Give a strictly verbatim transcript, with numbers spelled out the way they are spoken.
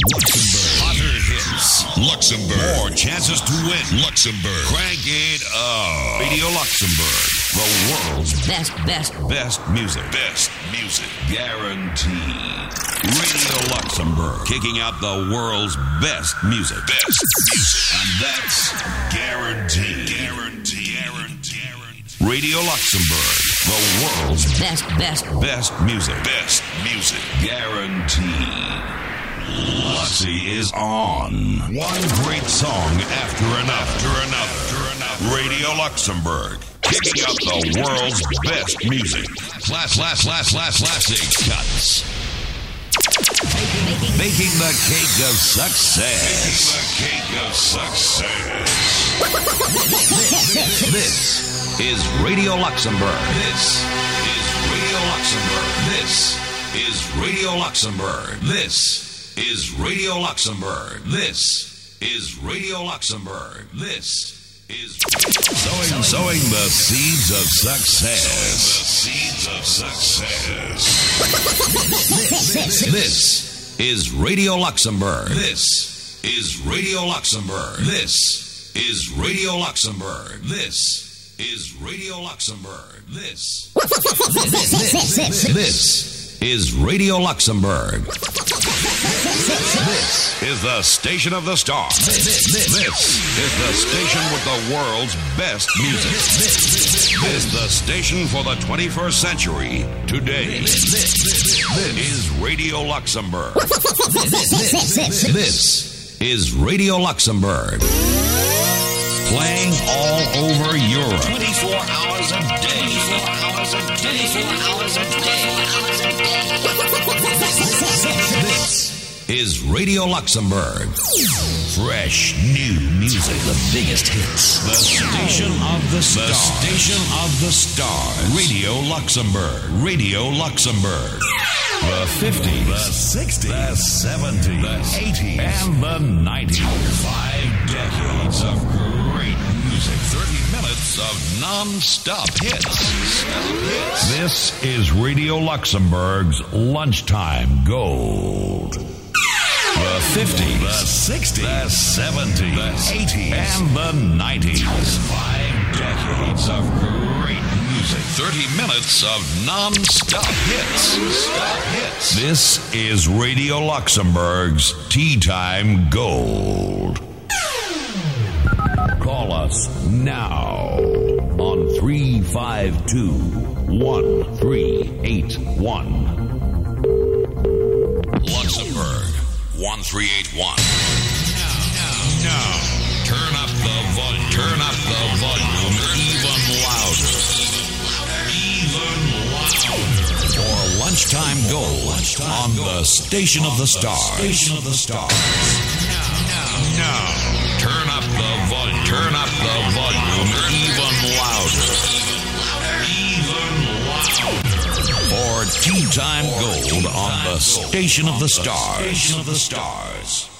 Luxembourg. Hotter hits. Luxembourg. More chances to win. Luxembourg. Crank it up. Radio Luxembourg. The world's best, best, best music. Best music. Guaranteed. Radio Luxembourg. Kicking out the world's best music. Best music. And that's guaranteed. Guaranteed. Guaranteed. Radio Luxembourg. The world's best, best, best music. Best music. Guaranteed. Luxy is on. One great song after another. After another. After another. Radio Luxembourg. Kicking up the world's best music. Class, class, class, class, classic cuts. Making, making the cake of success. Making the cake of success. This is Radio Luxembourg. This is Radio Luxembourg. This is Radio Luxembourg. This is Radio Luxembourg. This is Radio Luxembourg. This is sowing, sowing the seeds of success. Sowing the seeds of success. This is Radio Luxembourg. This is Radio Luxembourg. This is Radio Luxembourg. This is Radio Luxembourg. This. This is Radio Luxembourg. This is the station of the stars. This is the station with the world's best music. This is the station for the twenty-first century. Today, this is Radio Luxembourg. This is Radio Luxembourg. Playing all over Europe. twenty-four hours a day. twenty-four hours a day. twenty-four hours a day. This is Radio Luxembourg. Fresh new music. The biggest hits. The station of the stars. The station of the stars. Radio Luxembourg. Radio Luxembourg. The fifties. The sixties. The seventies. The eighties. And the nineties. Five decades of great music. thirty minutes of non-stop hits. Non-stop hits. This is Radio Luxembourg's Lunchtime Gold. The fifties, the sixties, the seventies, the eighties, and the nineties. Five decades of great music. thirty minutes of non-stop hits. Non-stop hits. This is Radio Luxembourg's Tea Time Gold. Call us now on three five two, one three eight one. Luxembourg, one three eight one. Now, now, now, turn up the volume. Turn up the volume even louder. Even louder. For Lunchtime Gold on the Station of the Stars. Station of the Stars. Now, now, now, turn up the volume. Turn up the volume even louder. Even louder. For Tea Time Gold on the Station of the Stars. Station of the Stars.